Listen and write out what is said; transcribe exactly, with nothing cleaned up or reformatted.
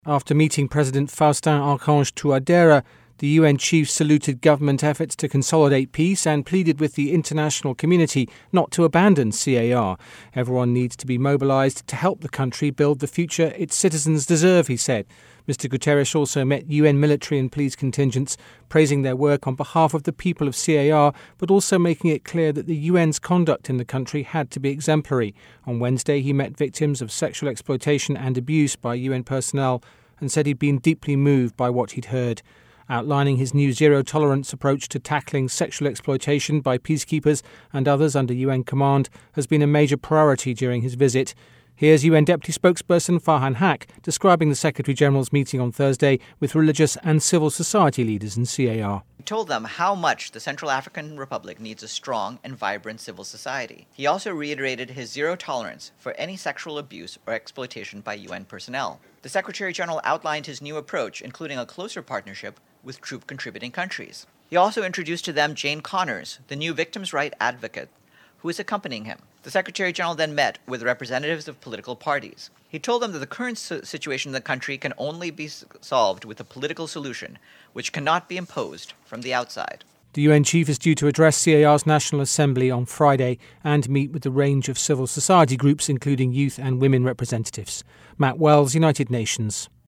After meeting President Faustin Archange Touadera, the U N chief saluted government efforts to consolidate peace and pleaded with the international community not to abandon C A R. Everyone needs to be mobilised to help the country build the future its citizens deserve, he said. Mister Guterres also met U N military and police contingents, praising their work on behalf of the people of C A R, but also making it clear that the U N's conduct in the country had to be exemplary. On Wednesday, he met victims of sexual exploitation and abuse by U N personnel and said he'd been deeply moved by what he'd heard. Outlining his new zero-tolerance approach to tackling sexual exploitation by peacekeepers and others under U N command has been a major priority during his visit. Here's U N Deputy Spokesperson Farhan Haq describing the Secretary-General's meeting on Thursday with religious and civil society leaders in C A R. He told them how much the Central African Republic needs a strong and vibrant civil society. He also reiterated his zero tolerance for any sexual abuse or exploitation by U N personnel. The Secretary-General outlined his new approach, including a closer partnership with troop-contributing countries. He also introduced to them Jane Connors, the new victims' rights advocate, who is accompanying him. The Secretary-General then met with representatives of political parties. He told them that the current situation in the country can only be solved with a political solution, which cannot be imposed from the outside. The U N chief is due to address C A R's National Assembly on Friday and meet with a range of civil society groups, including youth and women representatives. Matt Wells, United Nations.